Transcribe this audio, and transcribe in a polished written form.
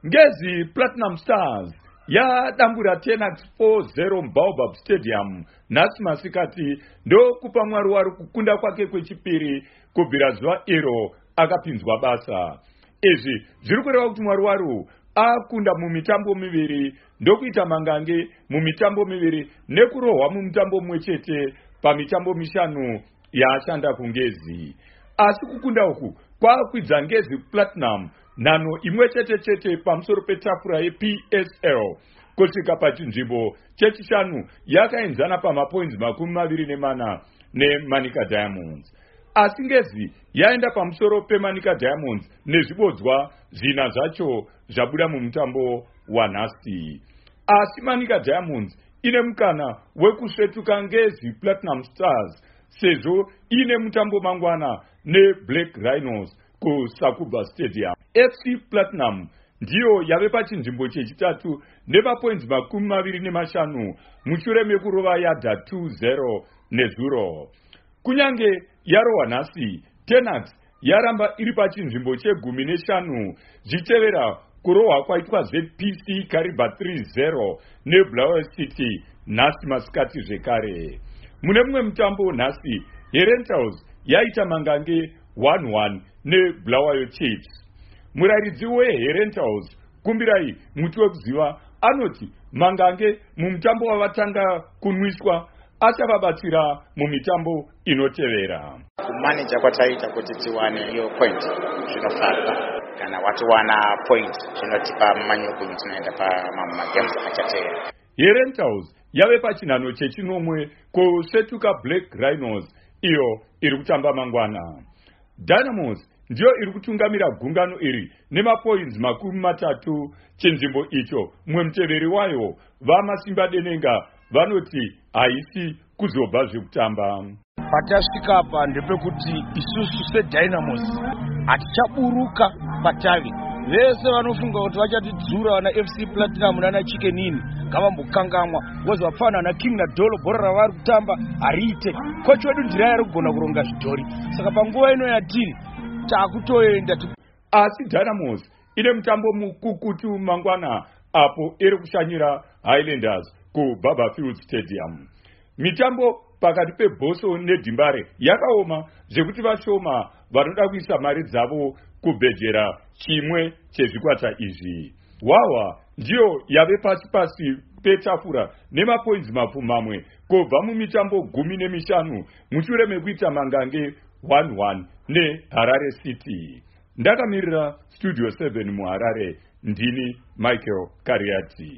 Ngezi Platinum Stars yadambura Tenax 4-0 Baobab Stadium nhasi masikati ndokupa Mwari wari kukunda kwake kwechipiri kubvira zuva iro akapinzwa basa. Izvi zviri kureva kuti Mwari wari akunda mumitambo miviri ndokuita mangange mumitambo miviri nekurohwa mumitambo mumwe chete pamitambo mishanu yaashanda kungezi. Asi kukunda uku kwakwidza Ngezi Platinum nhano imwe chete pamusoro petafura yePSL kusvika pachinzvimbo chechishanu yakaenzana pamapoints 24 neManica Diamonds. Asi Ngezi yaenda pamusoro peManica Diamonds nezvibodzwa zvina zvacho zvabuda mumutambo wanhasi. Asi Manica Diamonds ine mukana wekusvetuka Ngezi Platinum Stars sezvo ine mutambo mangwana neBlack Rhinos kuSakuba Stadium. FC Platinum ndiyo yave pachinzvimbo chechitatu nemapoints 25 mushure mekurova Yadha 2-0 nezuro. Kunyange yarohwa nhasi, Tenax yaramba iri pachinzvimbo che15 zvichitevera kurohwa kwaitwa ZPC Kariba 3-0 neBulawayo City nhasi masikati zvekare. Mune mumwe mutambo nhasi, Herentals yaita mangange 1-1 neBulawayo Chiefs. Murayiridzi weHerentals Kumbirai muti wekuziva anoti mangange mumutambo wavatanga kunwiswa achavabatsira mumitambo inotevera. Kumanija kwataita kuti tiwane iyo point zvinofadza kana watiwana point zvinotipa manyuku tunoenda pamagames achatevera. Herentals yave pachinhano chechinomwe kusvetuka Black Rhinos iyo iri kutamba mangwana. Dynamos ndiyo iri kutungamira gungano iri nemapoints 30 chinzvimbo icho. Mumwe muteveri wayo vaMasimba Denenga vanoti haisi kuzobva zvekutamba. Patasvika apa ndepekuti isusu seDynamos hatichaburuka patavi. Vese vanofunga kuti vachatidzura vana FC Platinum nana Chicken Inn ngavambokangamwa, vozi vapfana na King na Dolo bhora ravari kutamba hariite. Kochi wedu ndira yari kugona kuronga zvidhori. Saka panguva ino yatiri takutoenda. Asi Dynamos ine mutambo mukukutu mangwana apo iri kushanyira Highlanders kuBaba Field Stadium. Mitambo pakati peBhoso neDimbare yakaoma zvekuti vashoma vanoda kuisa mari dzavo kubhedhera chimwe chezvikwata izvi. Wawa ndiyo yave pasi petafura nemapoints 10 kubva mumitambo 15 mushure mekuita mangange 1-1 neHarare City. Ndakamirira Studio 7 muHarare, ndini Michael Kariati.